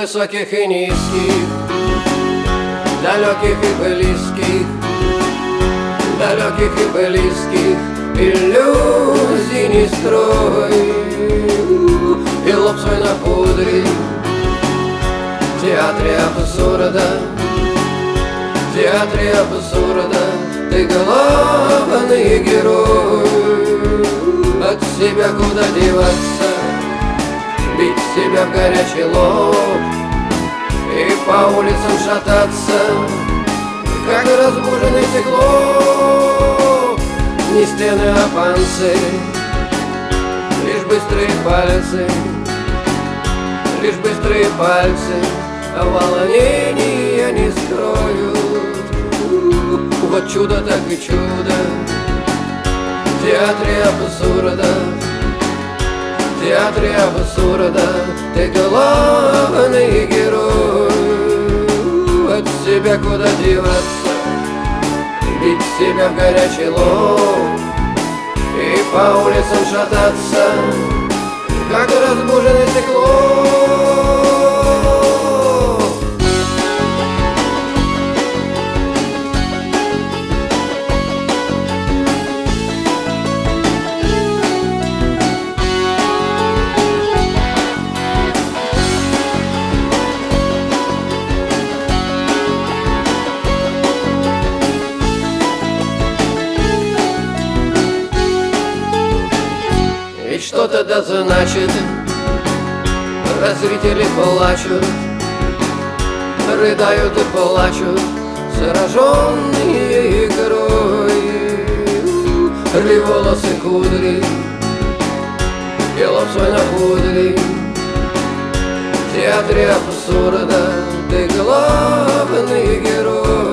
высоких и низких, далеких и близких, далеких и близких, иллюзий не строй, и лоб свой напудри в театре абсурда, в театре абсурда ты главный герой. От себя куда деваться, бить себя в горячий лоб и по улицам шататься, как разбуженный циклоп. Не стены, а панцирь, лишь быстрые пальцы, лишь быстрые пальцы волнения не скроют. Вот чудо так и чудо в театре абсурда, в театре абсурда ты главный герой. От себя куда деваться, бить себя в горячий лоб и по улицам шататься, как разбуженный циклоп. Ведь что-то да значит, раз зрители плачут, рыдают и плачут, сраженные игрой. Рви волосы кудри, и лоб свой напудри, в театре абсурда ты главный герой.